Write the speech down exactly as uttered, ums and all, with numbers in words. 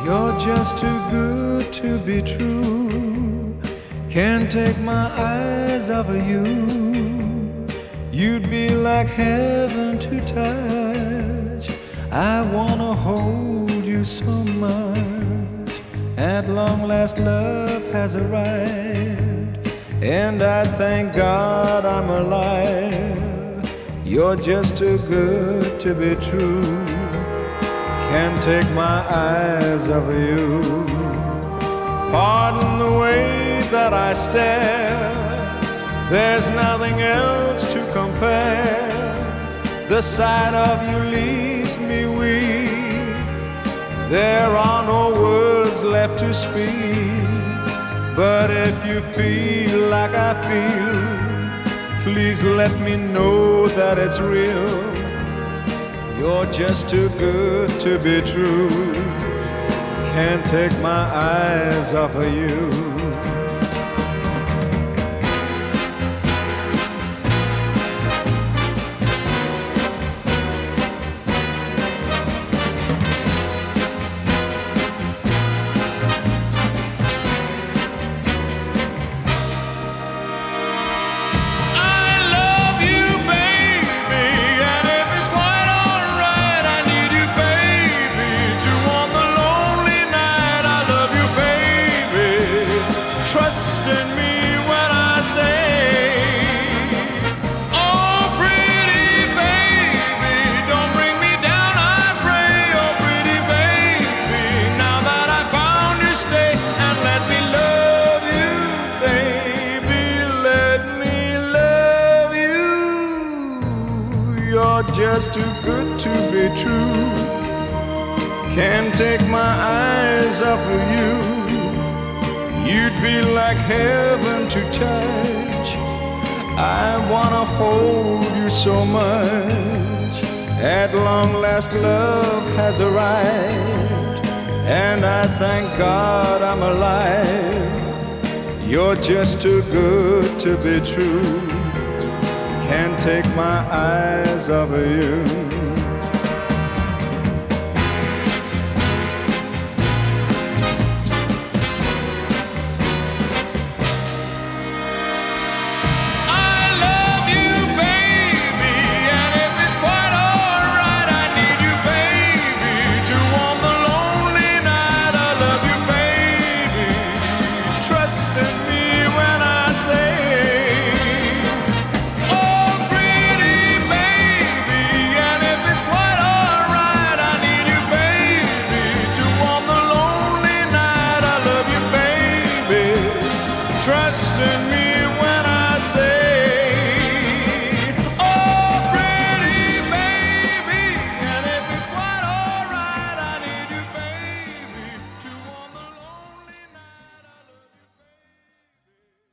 You're just too good to be true. Can't take my eyes off of you. You'd be like heaven to touch. I wanna hold you so much. At long last love has arrived, and I thank God I'm alive. You're just too good to be true. Can't take my eyes off of you. Pardon the way that I stare. There's nothing else to compare. The sight of you leaves me weak. There are no words left to speak. But if you feel like I feel, please let me know that it's real. You're just too good to be true. Can't take my eyes off of you. Trust in me when I say, oh pretty baby, don't bring me down, I pray. Oh pretty baby, now that I found you, stay and let me love you, baby, let me love you. You're just too good to be true. Can't take my eyes off of you. You'd be like heaven to touch. I wanna hold you so much. At long last love has arrived, and I thank God I'm alive. You're just too good to be true. Can't take my eyes off of you. Trust in me.